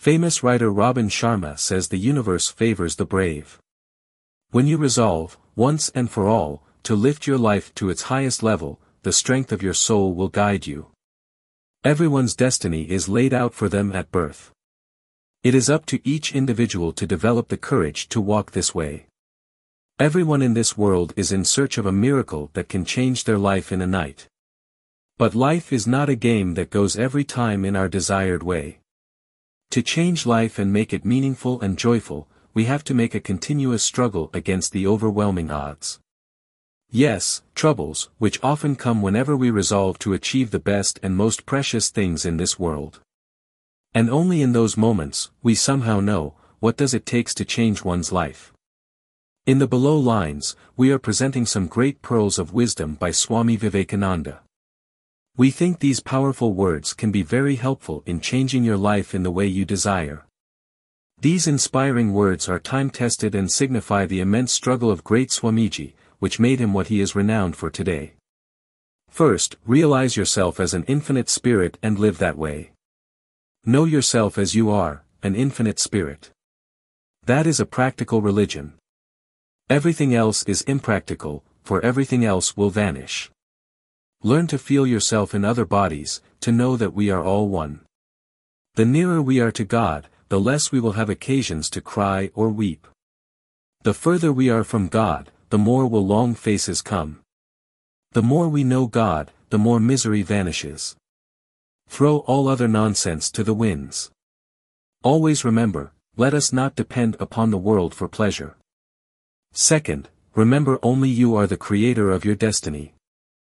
Famous writer Robin Sharma says the universe favors the brave. When you resolve, once and for all, to lift your life to its highest level, the strength of your soul will guide you. Everyone's destiny is laid out for them at birth. It is up to each individual to develop the courage to walk this way. Everyone in this world is in search of a miracle that can change their life in a night. But life is not a game that goes every time in our desired way. To change life and make it meaningful and joyful, we have to make a continuous struggle against the overwhelming odds. Yes, troubles, which often come whenever we resolve to achieve the best and most precious things in this world. And only in those moments, we somehow know, what does it take to change one's life. In the below lines, we are presenting some great pearls of wisdom by Swami Vivekananda. We think these powerful words can be very helpful in changing your life in the way you desire. These inspiring words are time-tested and signify the immense struggle of great Swamiji, which made him what he is renowned for today. First, realize yourself as an infinite spirit and live that way. Know yourself as you are, an infinite spirit. That is a practical religion. Everything else is impractical, for everything else will vanish. Learn to feel yourself in other bodies, to know that we are all one. The nearer we are to God, the less we will have occasions to cry or weep. The further we are from God, the more will long faces come. The more we know God, the more misery vanishes. Throw all other nonsense to the winds. Always remember, let us not depend upon the world for pleasure. Second, remember only you are the creator of your destiny.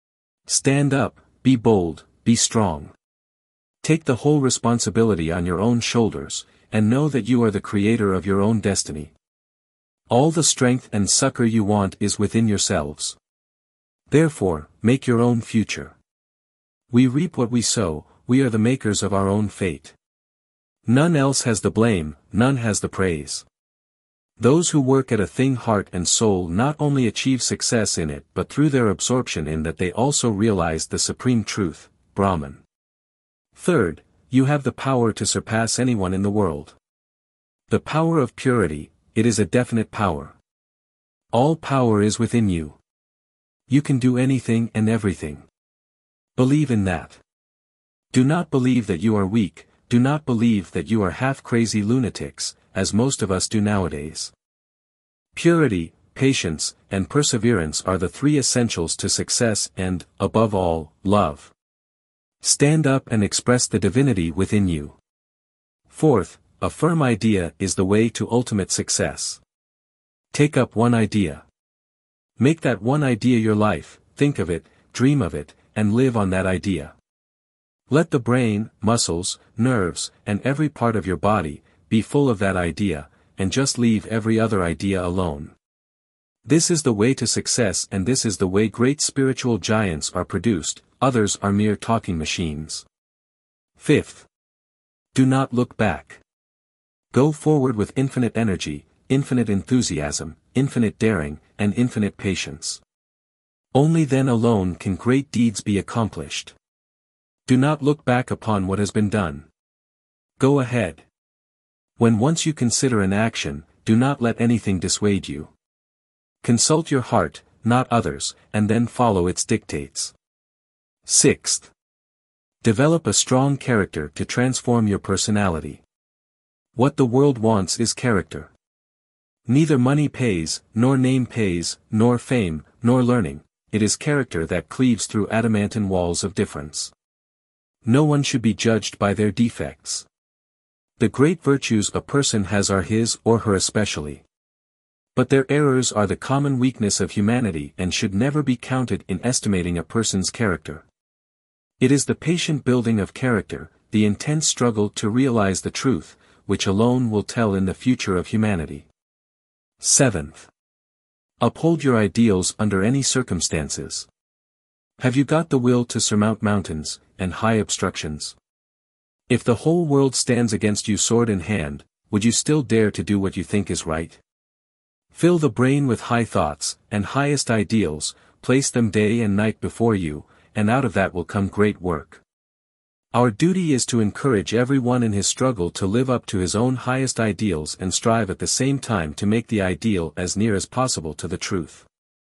Stand up, be bold, be strong. Take the whole responsibility on your own shoulders, and know that you are the creator of your own destiny. All the strength and succor you want is within yourselves. Therefore, make your own future. We reap what we sow, we are the makers of our own fate. None else has the blame, none has the praise. Those who work at a thing heart and soul not only achieve success in it but through their absorption in that they also realize the supreme truth, Brahman. Third, you have the power to surpass anyone in the world. The power of purity, it is a definite power. All power is within you. You can do anything and everything. Believe in that. Do not believe that you are weak, do not believe that you are half-crazy lunatics, as most of us do nowadays. Purity, patience, and perseverance are the three essentials to success and, above all, love. Stand up and express the divinity within you. Fourth, a firm idea is the way to ultimate success. Take up one idea. Make that one idea your life, think of it, dream of it, and live on that idea. Let the brain, muscles, nerves, and every part of your body, be full of that idea, and just leave every other idea alone. This is the way to success and this is the way great spiritual giants are produced, others are mere talking machines. Fifth. Do not look back. Go forward with infinite energy, infinite enthusiasm, infinite daring, and infinite patience. Only then alone can great deeds be accomplished. Do not look back upon what has been done. Go ahead. When once you consider an action, do not let anything dissuade you. Consult your heart, not others, and then follow its dictates. Sixth. Develop a strong character to transform your personality. What the world wants is character. Neither money pays, nor name pays, nor fame, nor learning, it is character that cleaves through adamantine walls of difference. No one should be judged by their defects. The great virtues a person has are his or her especially. But their errors are the common weakness of humanity and should never be counted in estimating a person's character. It is the patient building of character, the intense struggle to realize the truth, which alone will tell in the future of humanity. Seventh. Uphold your ideals under any circumstances. Have you got the will to surmount mountains, and high obstructions? If the whole world stands against you sword in hand, would you still dare to do what you think is right? Fill the brain with high thoughts, and highest ideals, place them day and night before you, and out of that will come great work. Our duty is to encourage everyone in his struggle to live up to his own highest ideals and strive at the same time to make the ideal as near as possible to the truth.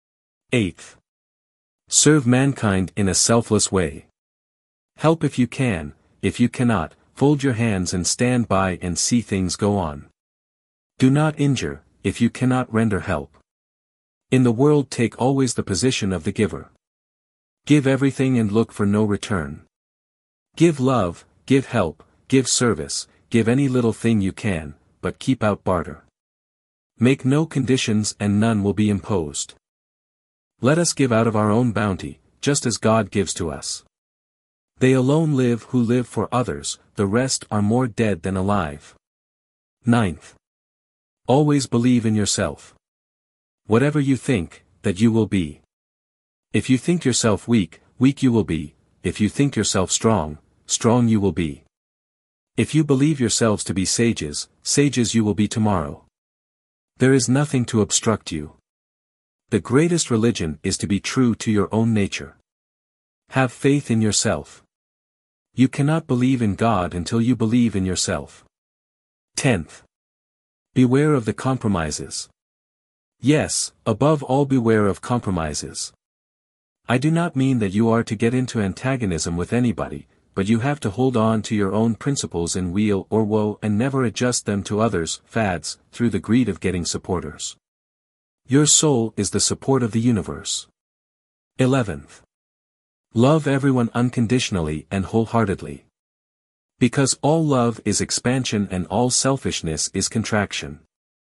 8th. Serve mankind in a selfless way. Help if you can; if you cannot, fold your hands and stand by and see things go on. Do not injure, if you cannot render help. In the world take always the position of the giver. Give everything and look for no return. Give love, give help, give service, give any little thing you can, but keep out barter. Make no conditions and none will be imposed. Let us give out of our own bounty, just as God gives to us. They alone live who live for others, the rest are more dead than alive. 9th. Always believe in yourself. Whatever you think, that you will be. If you think yourself weak, weak you will be; if you think yourself strong, strong you will be. If you believe yourselves to be sages, sages you will be tomorrow. There is nothing to obstruct you. The greatest religion is to be true to your own nature. Have faith in yourself. You cannot believe in God until you believe in yourself. 10th. Beware of the compromises. Yes, above all beware of compromises. I do not mean that you are to get into antagonism with anybody, but you have to hold on to your own principles in weal or woe and never adjust them to others' fads, through the greed of getting supporters. Your soul is the support of the universe. 11th. Love everyone unconditionally and wholeheartedly. Because all love is expansion and all selfishness is contraction.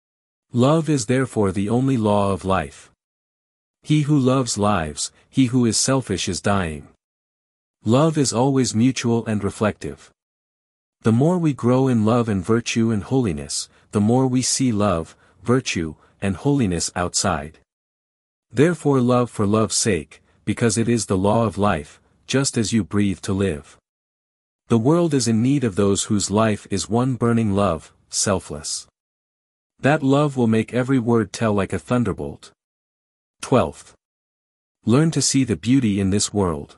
Love is therefore the only law of life. He who loves lives, he who is selfish is dying. Love is always mutual and reflective. The more we grow in love and virtue and holiness, the more we see love, virtue, and holiness outside. Therefore love for love's sake, because it is the law of life, just as you breathe to live. The world is in need of those whose life is one burning love, selfless. That love will make every word tell like a thunderbolt. 12th. Learn to see the beauty in this world.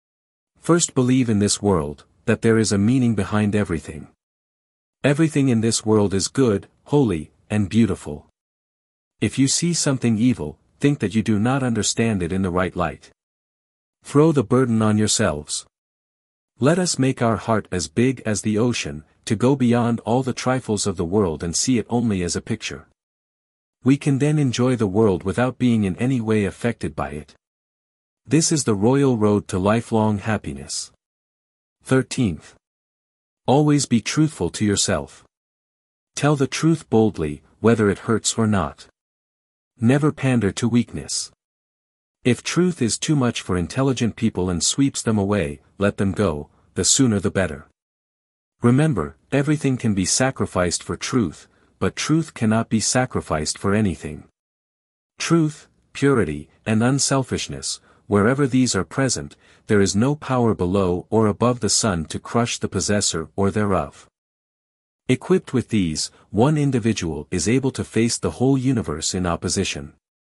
First believe in this world, that there is a meaning behind everything. Everything in this world is good, holy, and beautiful. If you see something evil, think that you do not understand it in the right light. Throw the burden on yourselves. Let us make our heart as big as the ocean, to go beyond all the trifles of the world and see it only as a picture. We can then enjoy the world without being in any way affected by it. This is the royal road to lifelong happiness. 13th. Always be truthful to yourself. Tell the truth boldly, whether it hurts or not. Never pander to weakness. If truth is too much for intelligent people and sweeps them away, let them go, the sooner the better. Remember, everything can be sacrificed for truth, but truth cannot be sacrificed for anything. Truth, purity, and unselfishness, wherever these are present, there is no power below or above the sun to crush the possessor or thereof. Equipped with these, one individual is able to face the whole universe in opposition.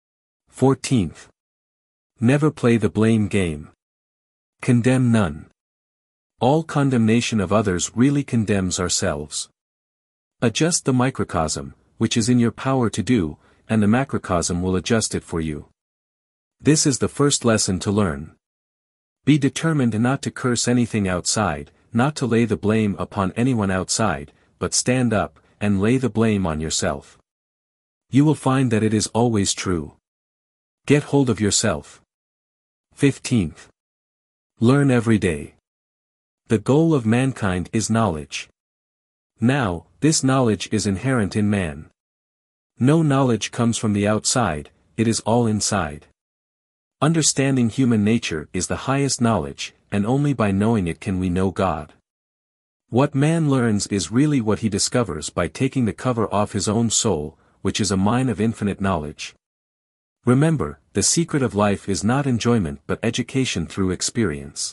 14th. Never play the blame game. Condemn none. All condemnation of others really condemns ourselves. Adjust the microcosm, which is in your power to do, and the macrocosm will adjust it for you. This is the first lesson to learn. Be determined not to curse anything outside, not to lay the blame upon anyone outside, but stand up, and lay the blame on yourself. You will find that it is always true. Get hold of yourself. 15th. Learn every day. The goal of mankind is knowledge. Now, this knowledge is inherent in man. No knowledge comes from the outside, it is all inside. Understanding human nature is the highest knowledge, and only by knowing it can we know God. What man learns is really what he discovers by taking the cover off his own soul, which is a mine of infinite knowledge. Remember, the secret of life is not enjoyment but education through experience.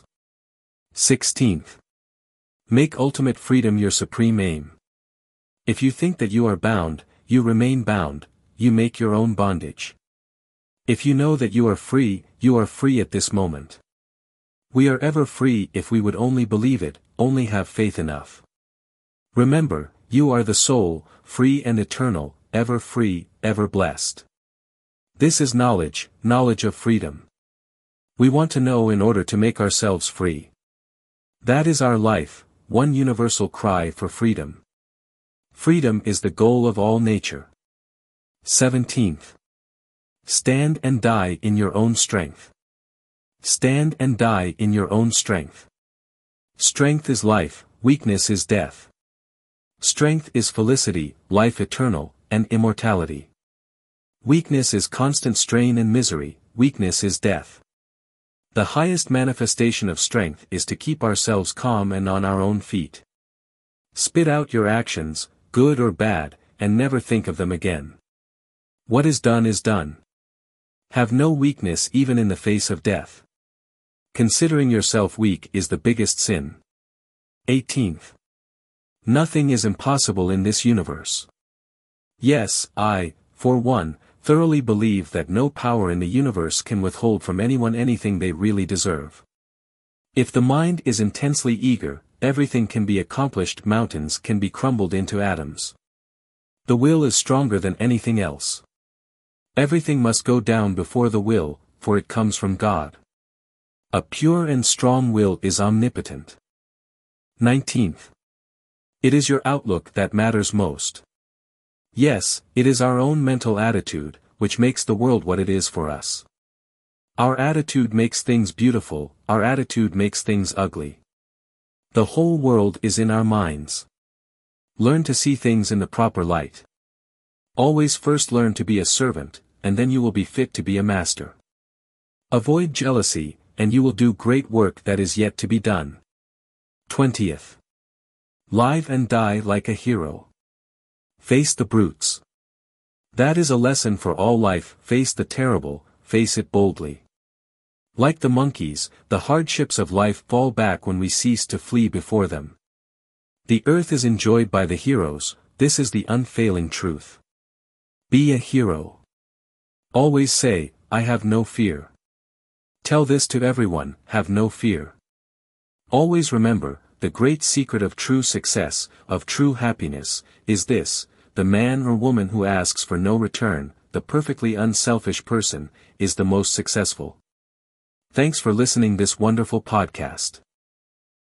16th. Make ultimate freedom your supreme aim. If you think that you are bound, you remain bound, you make your own bondage. If you know that you are free at this moment. We are ever free if we would only believe it, only have faith enough. Remember, you are the soul, free and eternal, ever free, ever blessed. This is knowledge, knowledge of freedom. We want to know in order to make ourselves free. That is our life, one universal cry for freedom. Freedom is the goal of all nature. 17th. Stand and die in your own strength. Stand and die in your own strength. Strength is life, weakness is death. Strength is felicity, life eternal, and immortality. Weakness is constant strain and misery, weakness is death. The highest manifestation of strength is to keep ourselves calm and on our own feet. Spit out your actions, good or bad, and never think of them again. What is done. Have no weakness even in the face of death. Considering yourself weak is the biggest sin. 18th. Nothing is impossible in this universe. Yes, I, for one, thoroughly believe that no power in the universe can withhold from anyone anything they really deserve. If the mind is intensely eager, everything can be accomplished, mountains can be crumbled into atoms. The will is stronger than anything else. Everything must go down before the will, for it comes from God. A pure and strong will is omnipotent. 19th. It is your outlook that matters most. Yes, it is our own mental attitude, which makes the world what it is for us. Our attitude makes things beautiful, our attitude makes things ugly. The whole world is in our minds. Learn to see things in the proper light. Always first learn to be a servant, and then you will be fit to be a master. Avoid jealousy, and you will do great work that is yet to be done. 20th. Live and die like a hero. Face the brutes. That is a lesson for all life, face the terrible, face it boldly. Like the monkeys, the hardships of life fall back when we cease to flee before them. The earth is enjoyed by the heroes, this is the unfailing truth. Be a hero. Always say, I have no fear. Tell this to everyone, have no fear. Always remember, the great secret of true success, of true happiness, is this: the man or woman who asks for no return, the perfectly unselfish person, is the most successful. Thanks for listening this wonderful podcast.